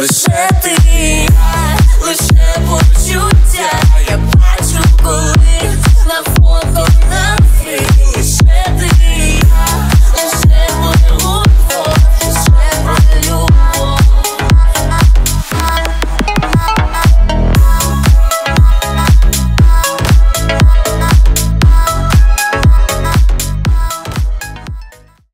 лише ти і я, лише почуття. Я бачу, коли на фото